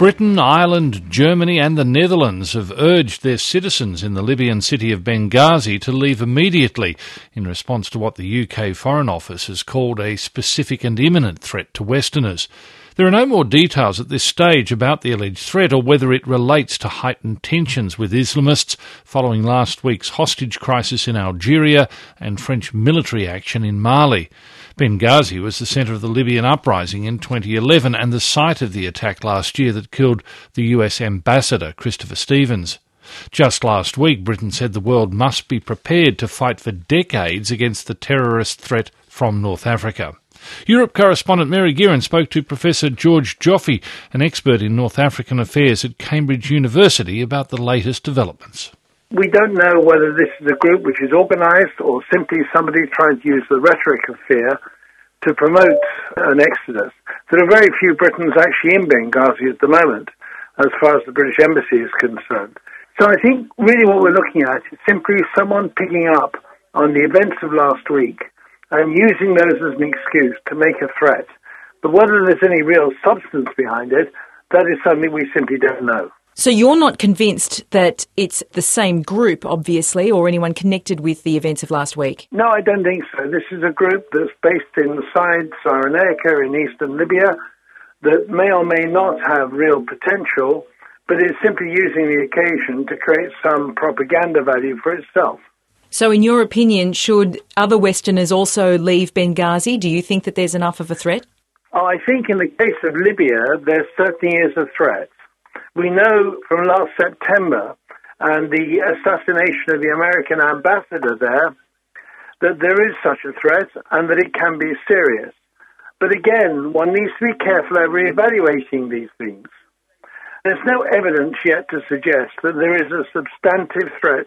Britain, Ireland, Germany and the Netherlands have urged their citizens in the Libyan city of Benghazi to leave immediately in response to what the UK Foreign Office has called a specific and imminent threat to Westerners. There are no more details at this stage about the alleged threat or whether it relates to heightened tensions with Islamists following last week's hostage crisis in Algeria and French military action in Mali. Benghazi was the centre of the Libyan uprising in 2011 and the site of the attack last year that killed the US ambassador, Christopher Stevens. Just last week, Britain said the world must be prepared to fight for decades against the terrorist threat from North Africa. Europe correspondent Mary Gearan spoke to Professor George Joffe, an expert in North African affairs at Cambridge University, about the latest developments. We don't know whether this is a group which is organised or simply somebody trying to use the rhetoric of fear to promote an exodus. There are very few Britons actually in Benghazi at the moment, as far as the British Embassy is concerned. So I think really what we're looking at is simply someone picking up on the events of last week and using those as an excuse to make a threat. But whether there's any real substance behind it, that is something we simply don't know. So you're not convinced that it's the same group, obviously, or anyone connected with the events of last week? No, I don't think so. This is a group that's based in Cyrenaica in eastern Libya that may or may not have real potential, but is simply using the occasion to create some propaganda value for itself. So in your opinion, should other Westerners also leave Benghazi? Do you think that there's enough of a threat? Oh, I think in the case of Libya, there certainly is a threat. We know from last September and the assassination of the American ambassador there that there is such a threat and that it can be serious. But again, one needs to be careful over evaluating these things. There's no evidence yet to suggest that there is a substantive threat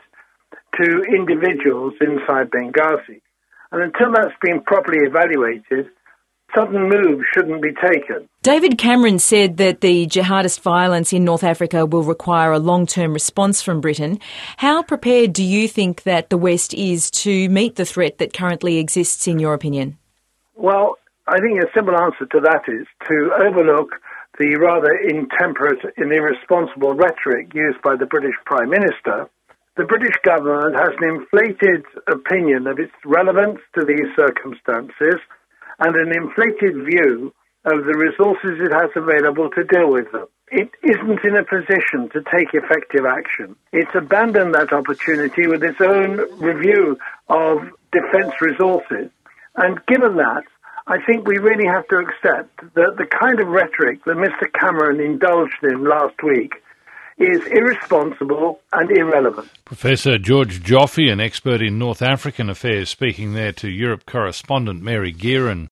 to individuals inside Benghazi. And until that's been properly evaluated, sudden moves shouldn't be taken. David Cameron said that the jihadist violence in North Africa will require a long-term response from Britain. How prepared do you think that the West is to meet the threat that currently exists, in your opinion? Well, I think a simple answer to that is to overlook the rather intemperate and irresponsible rhetoric used by the British Prime Minister. The British government has an inflated opinion of its relevance to these circumstances and an inflated view of the resources it has available to deal with them. It isn't in a position to take effective action. It's abandoned that opportunity with its own review of defence resources. And given that, I think we really have to accept that the kind of rhetoric that Mr. Cameron indulged in last week is irresponsible and irrelevant. Professor George Joffe, an expert in North African affairs, speaking there to Europe correspondent Mary Gearan.